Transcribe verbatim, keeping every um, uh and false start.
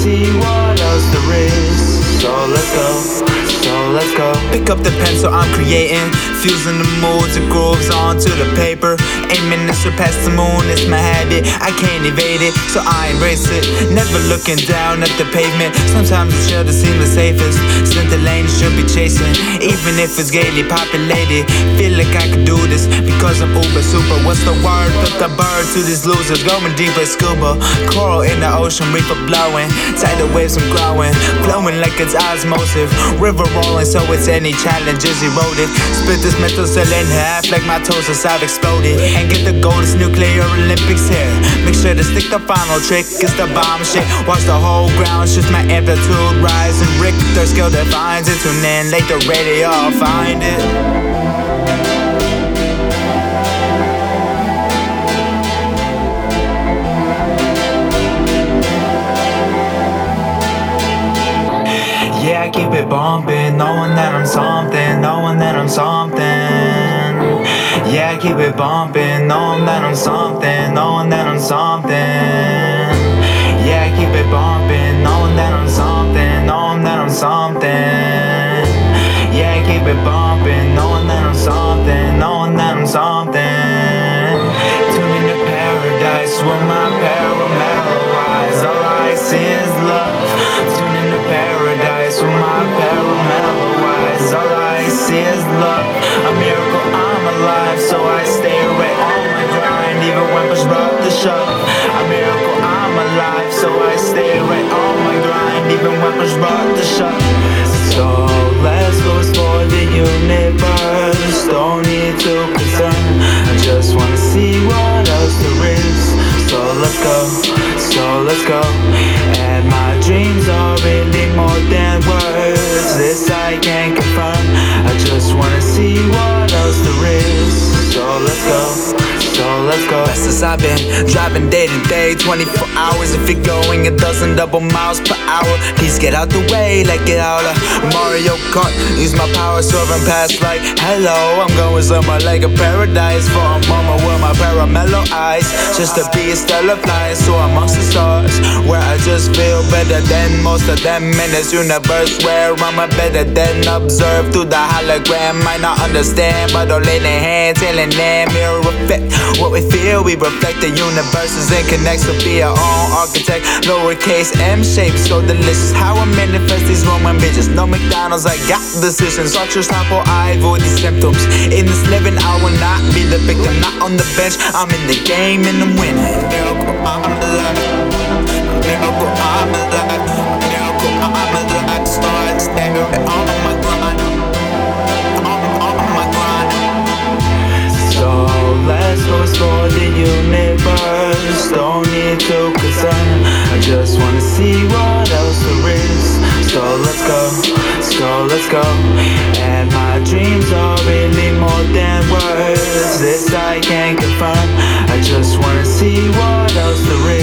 see what else there is. So let's go, so let's go. Pick up the pencil, I'm creating, fusing the moods and grooves onto the paper. Aiming to surpass the moon, it's my habit, I can't evade it, so I embrace it. Never looking down at the pavement, sometimes the shelter seems the safest. Since the lane should be chasing, even if it's gaily populated. Feel like I can do this, because I'm uber super. What's the word? Flip the bird to these losers, going deep like scuba. Coral in the ocean, reaper blowing, tidal waves I'm growing, flowing like it's osmosis. River rolling, so it's any challenge is eroded. Split this mental cell in half like my toes have exploded. And get the gold, it's nuclear Olympics here. Make sure to stick the final trick, it's the bomb shit. Watch the whole ground shift, my amplitude rise. And Richter scale defines it. Tune in, like the radio, I'll find it. Yeah, I keep it bumping, knowing that I'm something, knowing that I'm something. Yeah, I keep it bumping, knowing that I'm something, knowing that I'm something. Yeah, I keep it bumping, knowing that I'm something, knowing that I'm something. Yeah, I keep it bumping, knowing that I'm something, knowing that I'm something. Tuning to paradise with my parametal eyes. All I see is love. Tuning to paradise with my parametal eyes. All I see is love. A miracle, I'm alive, so I stay right on my grind, even when push brought the shove. A miracle, I'm alive, so I stay right on my grind, even when push brought the shove. So let's go explore the universe. Don't need to concern, I just wanna see what else there is. So let's go, so let's go. And my dreams are really more than words. This I can confirm, I just wanna see what else there is. So let's go, so let's go. Fast as I've been driving day to day, twenty-four hours if you're going a dozen double miles per hour. Please get out the way, like get out of Mario Kart. Use my power, soaring past like hello. I'm going somewhere like a paradise for a moment with my paramellow eyes. Just to be a stellar fly, so amongst the stars, where I just feel better than most of them in this universe, where I'm a better than observed through the hologram. Might not understand, but don't lay their hands in an mirror effect. What we feel, we reflect the universes and connects to be our own architect. Lowercase M shape, so delicious. How I manifest these Roman bitches. No McDonald's, I got decisions. Ultra sample, I avoid these symptoms. In this living, I will not be the victim. Not on the bench, I'm in the game and I'm winning. Miracle, I'm alive. Miracle, I'm alive. Miracle, I'm alive. So I stay right on my grind. On my grind. So let's go explore the universe. Don't need to concern, I just wanna see what else there is. So let's go, so let's go. And my dreams are really more than words. This I can confirm, I just wanna see what else there is.